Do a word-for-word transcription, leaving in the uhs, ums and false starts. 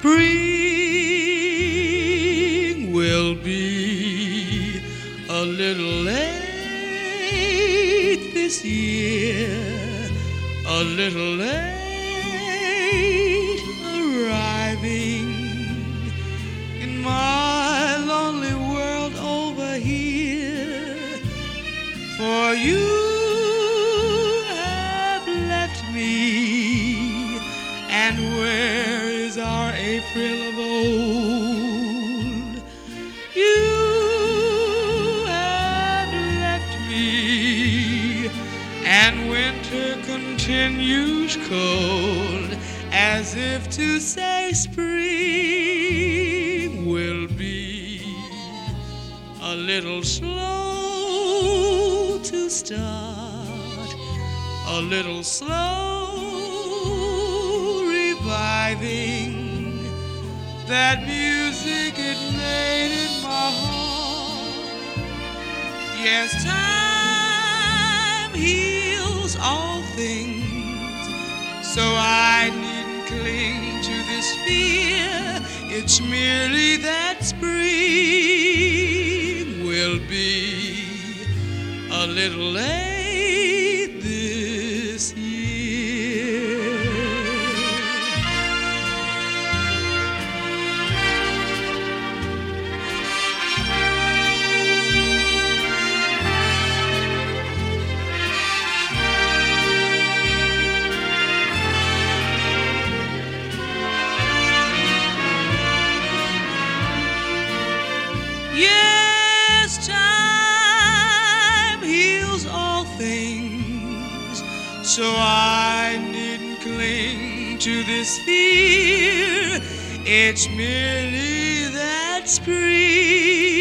Spring will be a little late this year, a little late arriving in my lonely world over here. For you have left me, and where is our April of old? You have left me, and winter continues cold, as if to say spring will be a little slow to start, a little slow reviving that music it made in my heart. Yes, time heals all things, so I needn't cling to this fear. It's merely that spring will be a little late this year. Yes, time heals all things, so I needn't cling to this fear. It's merely that spring